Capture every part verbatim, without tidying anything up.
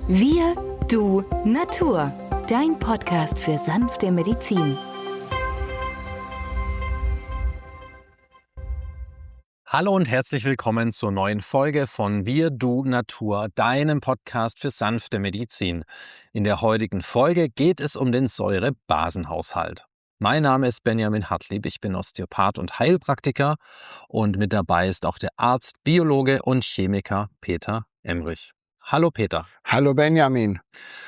Wir, du, Natur. Dein Podcast für sanfte Medizin. Hallo und herzlich willkommen zur neuen Folge von Wir, du, Natur, deinem Podcast für sanfte Medizin. In der heutigen Folge geht es um den Säurebasenhaushalt. Mein Name ist Benjamin Hartlieb, ich bin Osteopath und Heilpraktiker und mit dabei ist auch der Arzt, Biologe und Chemiker Peter Emrich. Hallo Peter. Hallo Benjamin.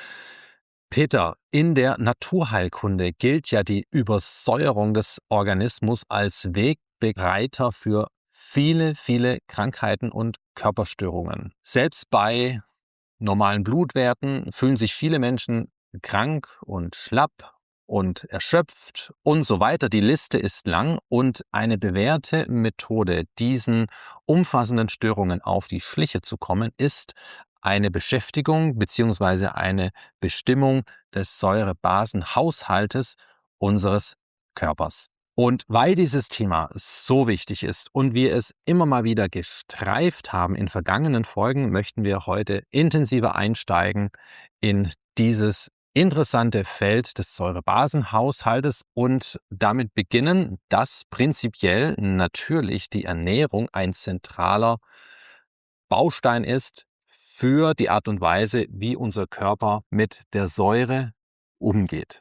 Peter, in der Naturheilkunde gilt ja die Übersäuerung des Organismus als Wegbereiter für viele, viele Krankheiten und Körperstörungen. Selbst bei normalen Blutwerten fühlen sich viele Menschen krank und schlapp und erschöpft und so weiter. Die Liste ist lang und eine bewährte Methode, diesen umfassenden Störungen auf die Schliche zu kommen, ist eine Beschäftigung bzw. eine Bestimmung des Säurebasenhaushaltes unseres Körpers. Und weil dieses Thema so wichtig ist und wir es immer mal wieder gestreift haben in vergangenen Folgen, möchten wir heute intensiver einsteigen in dieses interessante Feld des Säurebasenhaushaltes und damit beginnen, dass prinzipiell natürlich die Ernährung ein zentraler Baustein ist für die Art und Weise, wie unser Körper mit der Säure umgeht.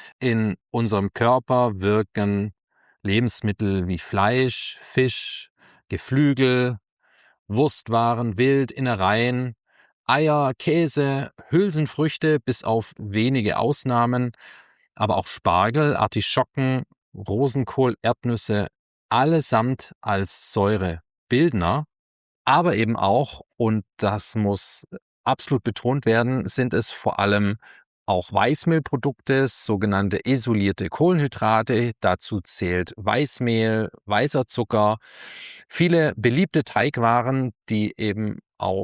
In unserem Körper wirken Lebensmittel wie Fleisch, Fisch, Geflügel, Wurstwaren, Wild, Innereien, Eier, Käse, Hülsenfrüchte bis auf wenige Ausnahmen, aber auch Spargel, Artischocken, Rosenkohl, Erdnüsse, allesamt als Säurebildner. Aber eben auch, und das muss absolut betont werden, sind es vor allem auch Weißmehlprodukte, sogenannte isolierte Kohlenhydrate. Dazu zählt Weißmehl, weißer Zucker, viele beliebte Teigwaren, die eben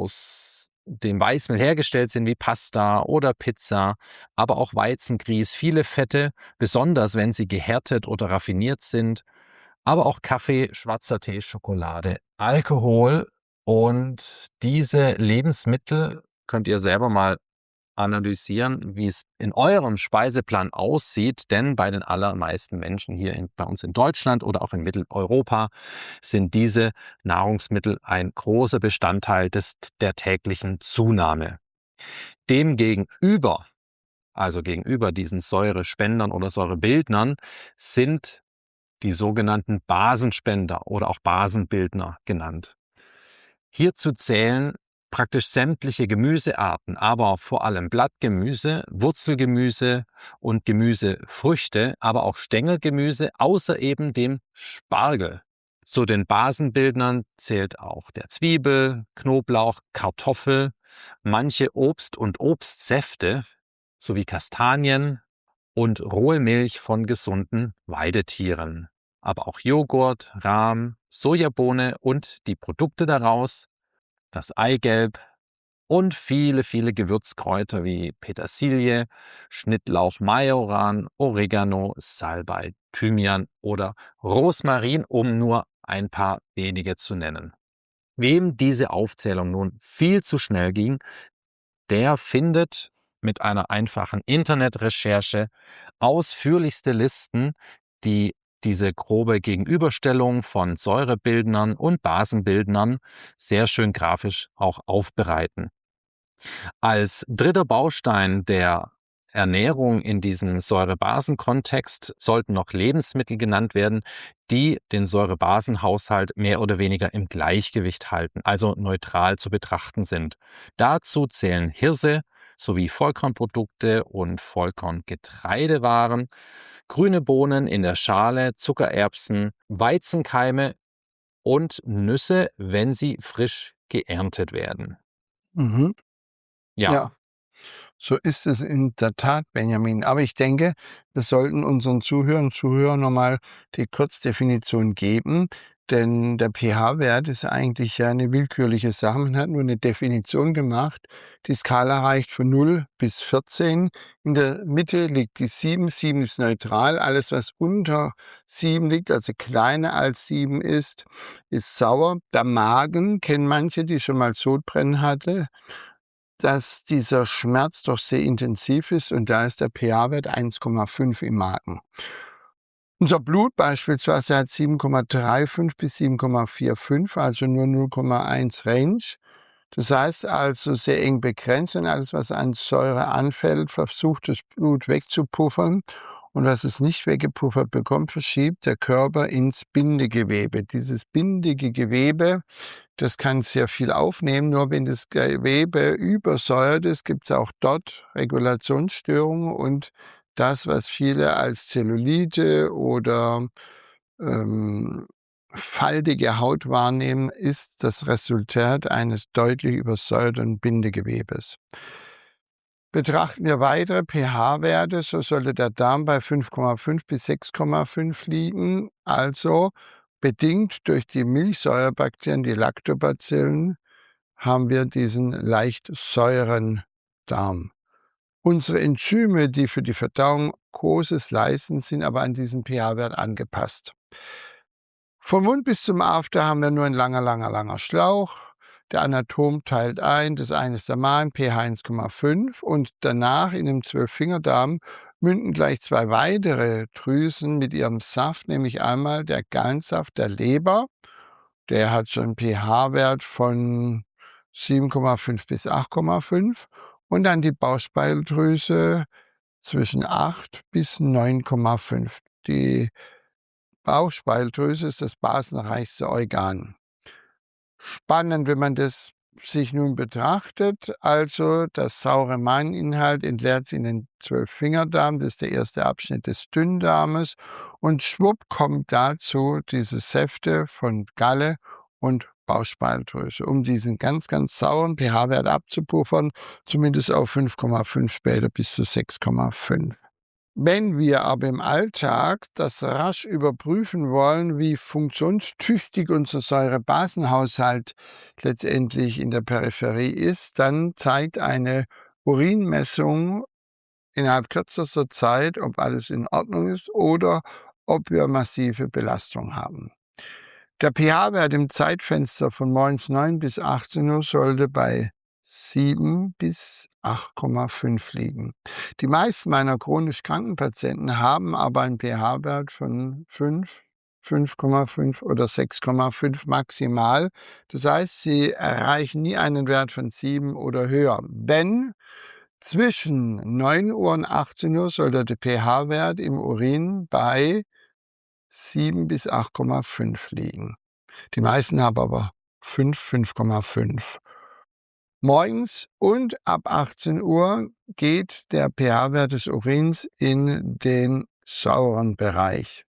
aus dem Weißmehl hergestellt sind, wie Pasta oder Pizza, aber auch Weizengrieß, viele Fette, besonders wenn sie gehärtet oder raffiniert sind, aber auch Kaffee, schwarzer Tee, Schokolade, Alkohol. Und diese Lebensmittel könnt ihr selber mal analysieren, wie es in eurem Speiseplan aussieht, denn bei den allermeisten Menschen hier in, bei uns in Deutschland oder auch in Mitteleuropa sind diese Nahrungsmittel ein großer Bestandteil des, der täglichen Zunahme. Demgegenüber, also gegenüber diesen Säurespendern oder Säurebildnern, sind die sogenannten Basenspender oder auch Basenbildner genannt. Hierzu zählen praktisch sämtliche Gemüsearten, aber vor allem Blattgemüse, Wurzelgemüse und Gemüsefrüchte, aber auch Stängelgemüse, außer eben dem Spargel. Zu den Basenbildnern zählt auch der Zwiebel, Knoblauch, Kartoffel, manche Obst- und Obstsäfte sowie Kastanien und rohe Milch von gesunden Weidetieren. Aber auch Joghurt, Rahm, Sojabohne und die Produkte daraus, das Eigelb und viele, viele Gewürzkräuter wie Petersilie, Schnittlauch, Majoran, Oregano, Salbei, Thymian oder Rosmarin, um nur ein paar wenige zu nennen. Wem diese Aufzählung nun viel zu schnell ging, der findet mit einer einfachen Internetrecherche ausführlichste Listen, die diese grobe Gegenüberstellung von Säurebildnern und Basenbildnern sehr schön grafisch auch aufbereiten. Als dritter Baustein der Ernährung in diesem Säurebasen-Kontext sollten noch Lebensmittel genannt werden, die den Säurebasenhaushalt mehr oder weniger im Gleichgewicht halten, also neutral zu betrachten sind. Dazu zählen Hirse sowie Vollkornprodukte und Vollkorngetreidewaren, grüne Bohnen in der Schale, Zuckererbsen, Weizenkeime und Nüsse, wenn sie frisch geerntet werden. Mhm. Ja. Ja, so ist es in der Tat, Benjamin. Aber ich denke, wir sollten unseren Zuhörern und Zuhörern nochmal die Kurzdefinition geben, denn der pH-Wert ist eigentlich ja eine willkürliche Sache. Man hat nur eine Definition gemacht. Die Skala reicht von null bis vierzehn. In der Mitte liegt die sieben. sieben ist neutral. Alles, was unter sieben liegt, also kleiner als sieben ist, ist sauer. Der Magen kennen manche, die schon mal Sodbrennen hatte. dass dieser Schmerz doch sehr intensiv ist und da ist der pH-Wert eins Komma fünf im Magen. Unser Blut beispielsweise hat sieben Komma fünfunddreißig bis sieben Komma fünfundvierzig, also nur null Komma eins Range. Das heißt also sehr eng begrenzt und alles, was an Säure anfällt, versucht das Blut wegzupuffern. Und was es nicht weggepuffert bekommt, verschiebt der Körper ins Bindegewebe. Dieses bindige Gewebe, das kann sehr viel aufnehmen, nur wenn das Gewebe übersäuert ist, gibt es auch dort Regulationsstörungen und das, was viele als Zellulite oder ähm, faltige Haut wahrnehmen, ist das Resultat eines deutlich übersäuerten Bindegewebes. Betrachten wir weitere pH-Werte, so sollte der Darm bei fünf Komma fünf bis sechs Komma fünf liegen, also bedingt durch die Milchsäurebakterien, die Lactobacillen, haben wir diesen leicht säuren Darm. Unsere Enzyme, die für die Verdauung Großes leisten, sind aber an diesen pH-Wert angepasst. Vom Mund bis zum After haben wir nur ein langer, langer, langer Schlauch. Der Anatom teilt ein, das eine ist der Magen, pH eins Komma fünf und danach in dem Zwölffingerdarm münden gleich zwei weitere Drüsen mit ihrem Saft, nämlich einmal der Gallensaft der Leber, der hat schon einen pH-Wert von sieben Komma fünf bis acht Komma fünf und dann die Bauchspeicheldrüse zwischen acht bis neun Komma fünf. Die Bauchspeicheldrüse ist das basenreichste Organ. Spannend, wenn man das sich nun betrachtet, also das saure Mageninhalt entleert sich in den Zwölffingerdarm, das ist der erste Abschnitt des Dünndarmes und schwupp kommt dazu diese Säfte von Galle und Bauchspeicheldrüse, um diesen ganz, ganz sauren pH-Wert abzupuffern, zumindest auf fünf Komma fünf, später bis zu sechs Komma fünf. Wenn wir aber im Alltag das rasch überprüfen wollen, wie funktionstüchtig unser Säurebasenhaushalt letztendlich in der Peripherie ist, dann zeigt eine Urinmessung innerhalb kürzester Zeit, ob alles in Ordnung ist oder ob wir massive Belastung haben. Der pH-Wert im Zeitfenster von morgens neun bis achtzehn Uhr sollte bei sieben bis acht Komma fünf liegen. Die meisten meiner chronisch kranken Patienten haben aber einen pH-Wert von fünf, fünf Komma fünf oder sechs Komma fünf maximal. Das heißt, sie erreichen nie einen Wert von sieben oder höher. Wenn zwischen neun Uhr und achtzehn Uhr sollte der pH-Wert im Urin bei sieben bis acht Komma fünf liegen. Die meisten haben aber fünf, fünf Komma fünf. Morgens und ab achtzehn Uhr geht der pH-Wert des Urins in den sauren Bereich.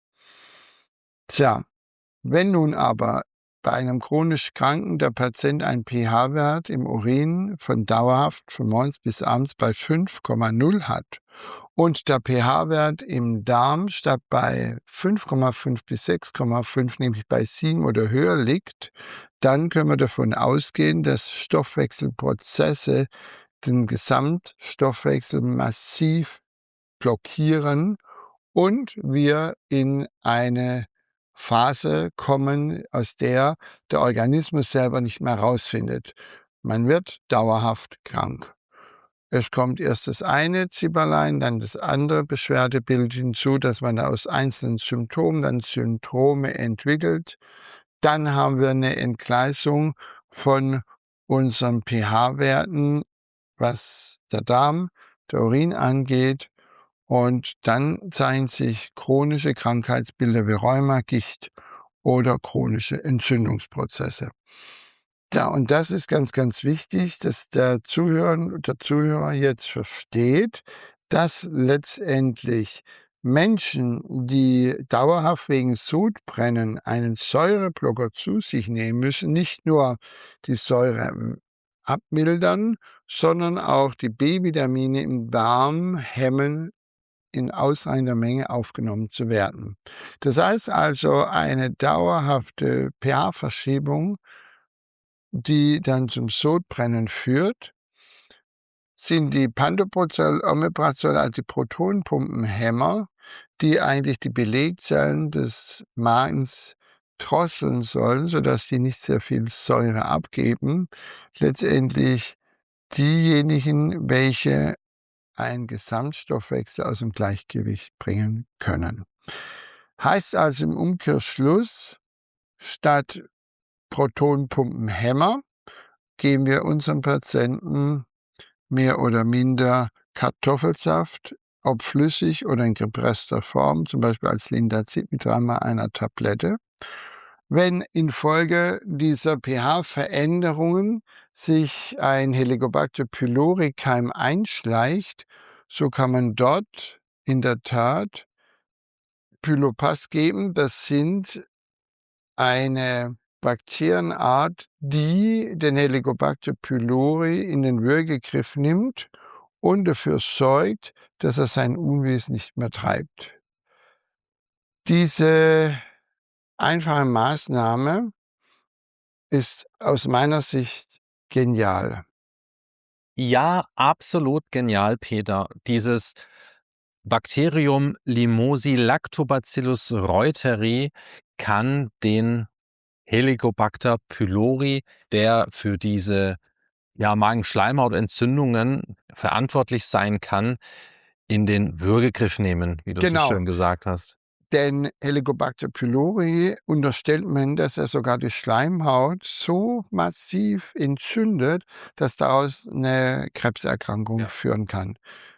Tja, wenn nun aber bei einem chronisch Kranken der Patient einen pH-Wert im Urin von dauerhaft von morgens bis abends bei fünf Komma null hat und der pH-Wert im Darm statt bei fünf Komma fünf bis sechs Komma fünf, nämlich bei sieben oder höher liegt, dann können wir davon ausgehen, dass Stoffwechselprozesse den Gesamtstoffwechsel massiv blockieren und wir in eine Phase kommen, aus der der Organismus selber nicht mehr rausfindet. Man wird dauerhaft krank. Es kommt erst das eine Zipperlein, dann das andere Beschwerdebild hinzu, dass man aus einzelnen Symptomen dann Syndrome entwickelt. Dann haben wir eine Entgleisung von unseren pH-Werten, was der Darm, der Urin angeht. Und dann zeigen sich chronische Krankheitsbilder wie Rheuma, Gicht oder chronische Entzündungsprozesse. Ja, und das ist ganz, ganz wichtig, dass der Zuhörer, der Zuhörer jetzt versteht, dass letztendlich Menschen, die dauerhaft wegen Sodbrennen einen Säureblocker zu sich nehmen müssen, nicht nur die Säure abmildern, sondern auch die B-Vitamine im Darm hemmen, in ausreichender Menge aufgenommen zu werden. Das heißt also eine dauerhafte pH-Verschiebung, die dann zum Sodbrennen führt, sind die Pantoprazol, Omeprazol, also die Protonenpumpenhämmer, die eigentlich die Belegzellen des Magens drosseln sollen, sodass die nicht sehr viel Säure abgeben, letztendlich diejenigen, welche einen Gesamtstoffwechsel aus dem Gleichgewicht bringen können. Heißt also im Umkehrschluss, statt Protonpumpenhemmer geben wir unseren Patienten mehr oder minder Kartoffelsaft, ob flüssig oder in gepresster Form, zum Beispiel als Lindazid mit dreimal einer Tablette. Wenn infolge dieser pH-Veränderungen sich ein Helicobacter pylori-Keim einschleicht, so kann man dort in der Tat Pylopas geben. Das sind eine Bakterienart, die den Helicobacter pylori in den Würgegriff nimmt und dafür sorgt, dass er sein Unwesen nicht mehr treibt. Diese einfache Maßnahme ist aus meiner Sicht genial. Ja, absolut genial, Peter. Dieses Bakterium Limosy-Lactobacillus reuteri kann den Helicobacter pylori, der für diese ja, Magenschleimhautentzündungen verantwortlich sein kann, in den Würgegriff nehmen, wie du Genau. so schön gesagt hast. Denn Helicobacter pylori unterstellt man, dass er sogar die Schleimhaut so massiv entzündet, dass daraus eine Krebserkrankung Ja. führen kann.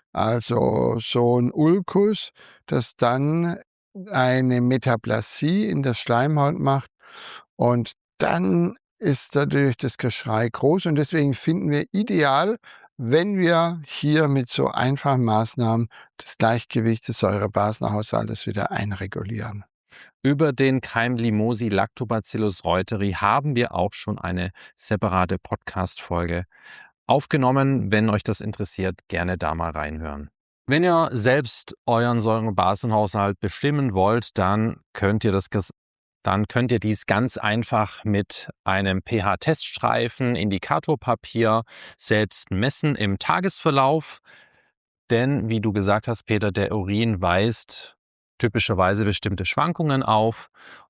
Also so ein Ulkus, das dann eine Metaplasie in der Schleimhaut macht, und dann ist natürlich das Geschrei groß, und deswegen finden wir ideal, wenn wir hier mit so einfachen Maßnahmen das Gleichgewicht des Säure-Basen-Haushaltes wieder einregulieren. Über den Keim Limosy-Lactobacillus reuteri haben wir auch schon eine separate Podcast-Folge aufgenommen. Wenn euch das interessiert, gerne da mal reinhören. Wenn ihr selbst euren Säure-Basen-Haushalt bestimmen wollt, dann könnt ihr das Dann könnt ihr dies ganz einfach mit einem pH-Teststreifen, Indikatorpapier selbst messen im Tagesverlauf. Denn, wie du gesagt hast, Peter, der Urin weist typischerweise bestimmte Schwankungen auf.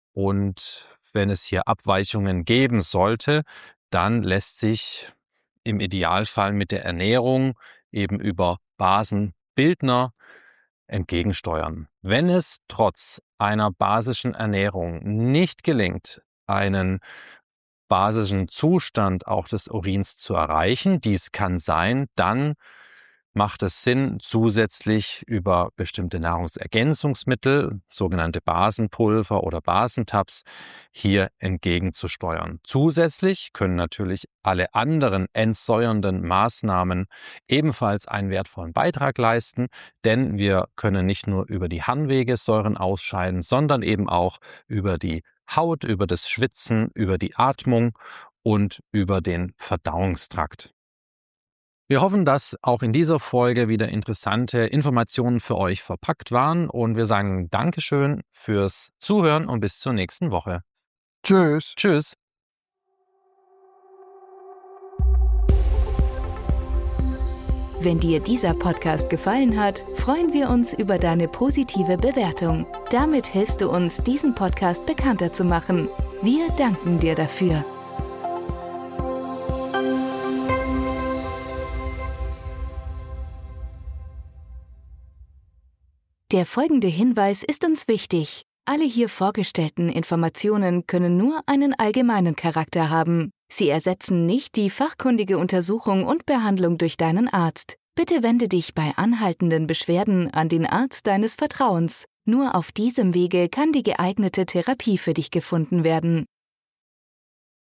Und wenn es hier Abweichungen geben sollte, dann lässt sich im Idealfall mit der Ernährung eben über Basenbildner entgegensteuern. Wenn es trotz einer basischen Ernährung nicht gelingt, einen basischen Zustand auch des Urins zu erreichen, dies kann sein, dann macht es Sinn, zusätzlich über bestimmte Nahrungsergänzungsmittel, sogenannte Basenpulver oder Basentabs, hier entgegenzusteuern. Zusätzlich können natürlich alle anderen entsäuernden Maßnahmen ebenfalls einen wertvollen Beitrag leisten, denn wir können nicht nur über die Harnwege Säuren ausscheiden, sondern eben auch über die Haut, über das Schwitzen, über die Atmung und über den Verdauungstrakt. Wir hoffen, dass auch in dieser Folge wieder interessante Informationen für euch verpackt waren, und wir sagen Dankeschön fürs Zuhören und bis zur nächsten Woche. Tschüss. Tschüss. Wenn dir dieser Podcast gefallen hat, freuen wir uns über deine positive Bewertung. Damit hilfst du uns, diesen Podcast bekannter zu machen. Wir danken dir dafür. Der folgende Hinweis ist uns wichtig. Alle hier vorgestellten Informationen können nur einen allgemeinen Charakter haben. Sie ersetzen nicht die fachkundige Untersuchung und Behandlung durch deinen Arzt. Bitte wende dich bei anhaltenden Beschwerden an den Arzt deines Vertrauens. Nur auf diesem Wege kann die geeignete Therapie für dich gefunden werden.